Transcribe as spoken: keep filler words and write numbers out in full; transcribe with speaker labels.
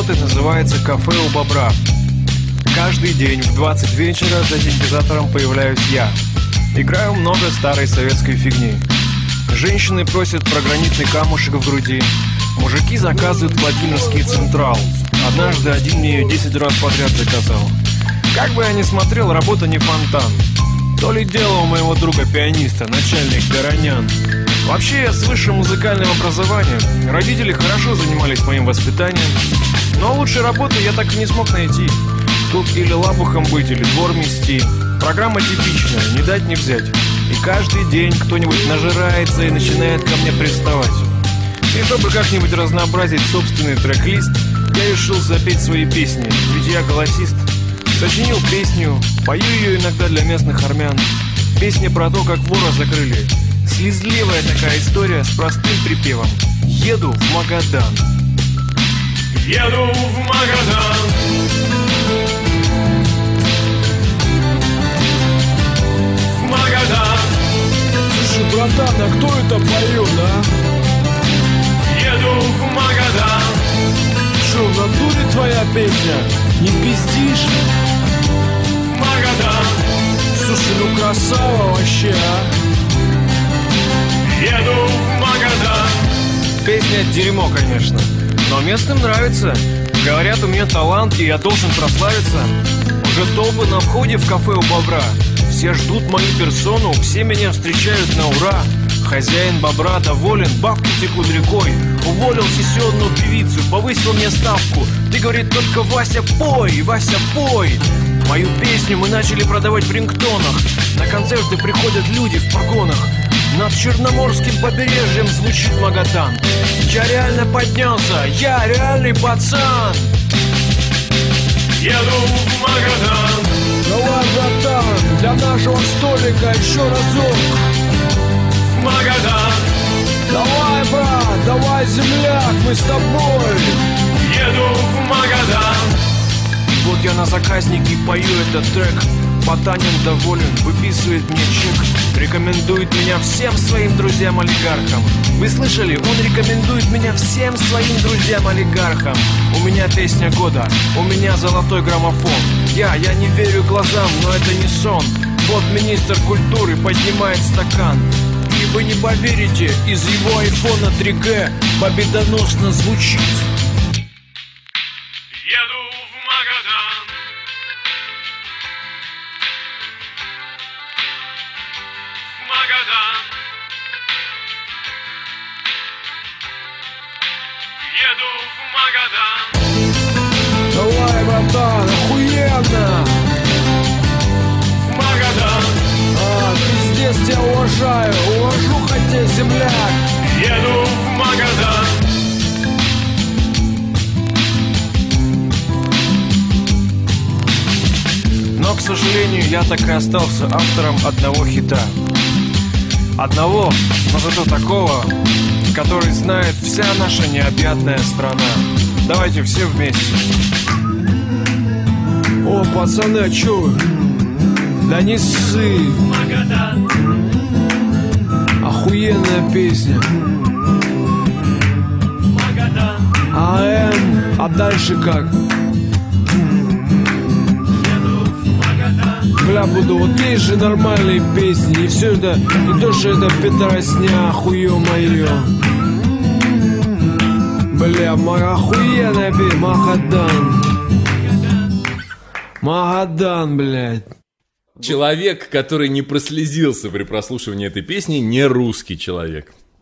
Speaker 1: работать, называется «Кафе у бобра». Каждый день в двадцать вечера за синтезатором появляюсь я. Играю много старой советской фигни. Женщины просят про гранитный камушек в груди. Мужики заказывают Владимирский Централ. Однажды один мне ее десять раз подряд заказал. Как бы я ни смотрел, работа не фонтан. То ли дело у моего друга-пианиста, начальник Горонян. Вообще я с высшим музыкальным образованием. Родители хорошо занимались моим воспитанием. Но лучшей работы я так и не смог найти. Тут или лабухом быть, или двор мести. Программа типичная, не дать не взять. И каждый день кто-нибудь нажирается и начинает ко мне приставать. И чтобы как-нибудь разнообразить собственный трек-лист, я решил запеть свои песни, ведь я голосист. Сочинил песню, пою ее иногда для местных армян. Песня про то, как вора закрыли. Слезливая такая история с простым припевом. Еду в Магадан.
Speaker 2: Еду в Магадан. В Магадан.
Speaker 1: Слушай, братан, а кто это поет, а?
Speaker 2: Еду в Магадан.
Speaker 1: Шо, в натуре твоя песня? Не пиздишь?
Speaker 2: В Магадан.
Speaker 1: Слушай, ну красава вообще, а?
Speaker 2: Еду в Магадан.
Speaker 1: Песня дерьмо, конечно, но местным нравится. Говорят, у меня талант, и я должен прославиться. Уже толпы на входе в кафе у бобра. Все ждут мою персону, все меня встречают на ура. Хозяин бобра доволен, бабки текут рекой. Уволил сессионную певицу, повысил мне ставку. Ты, говорит, только Вася пой, Вася пой. Мою песню мы начали продавать в рингтонах. На концерты приходят люди в погонах. Над Черноморским побережьем звучит Магадан. Я реально поднялся, я реальный пацан.
Speaker 2: Еду в Магадан.
Speaker 1: Давай, братан, для нашего столика еще разок.
Speaker 2: В Магадан.
Speaker 1: Давай, брат, давай, земляк, мы с тобой.
Speaker 2: Еду в Магадан.
Speaker 1: Вот я на заказнике пою этот трек. Потанин доволен, выписывает мне чек. Рекомендует меня всем своим друзьям-олигархам. Вы слышали? Он рекомендует меня всем своим друзьям-олигархам. У меня песня года, у меня золотой граммофон. Я, я не верю глазам, но это не сон. Вот министр культуры поднимает стакан. И вы не поверите, из его айфона три джи победоносно звучит.
Speaker 2: Еду в Магадан. В Магадан. Еду в Магадан.
Speaker 1: Давай, братан, охуенно!
Speaker 2: В Магадан.
Speaker 1: А, пиздец, тебя уважаю, увожу хотя земляк.
Speaker 2: Еду в Магадан.
Speaker 1: Но, к сожалению, я так и остался автором одного хита. Одного, но зато такого, который знает вся наша необъятная страна. Давайте все вместе. О, пацаны, а чё вы? Да не ссы.
Speaker 2: Магадан.
Speaker 1: Охуенная песня.
Speaker 2: Магадан.
Speaker 1: А М, а дальше как? Бля, буду, вот есть же нормальные песни. И все это, не то, что это пидоросня, хуё моё. Бля, охуенная песня, Магадан. Магадан, блядь.
Speaker 3: Человек, который не прослезился при прослушивании этой песни, не русский человек.